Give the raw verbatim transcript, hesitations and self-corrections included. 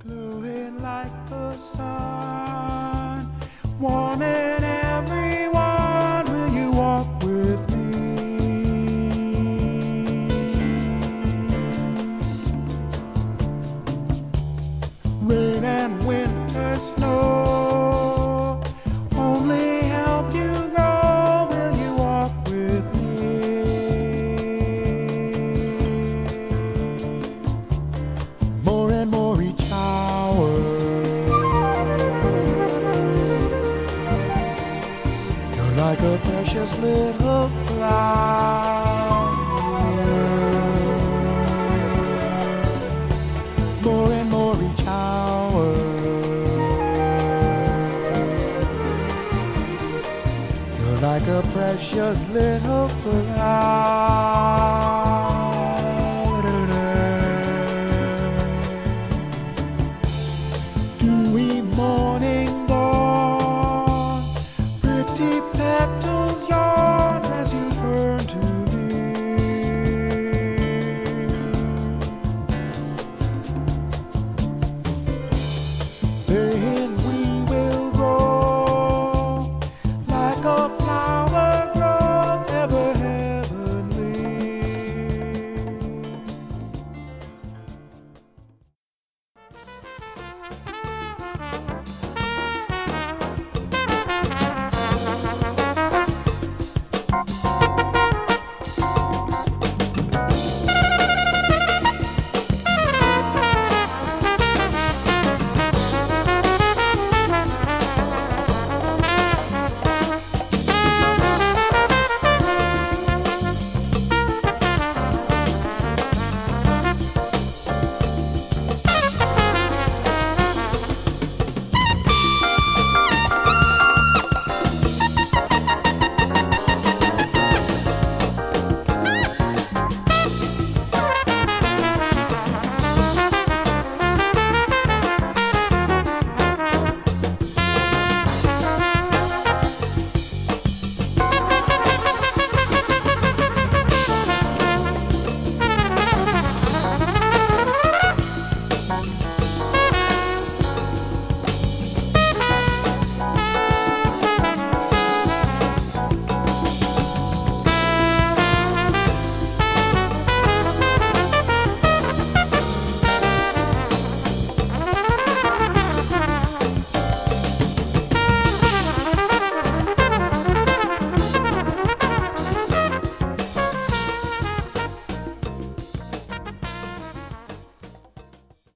glowing like the sun, warming everyone. Will you walk with me? Rain and winter, snow only help you grow. Will you walk with me? More and more each hour, you're like a precious little flower. More and more each hour, you're like a precious little flower.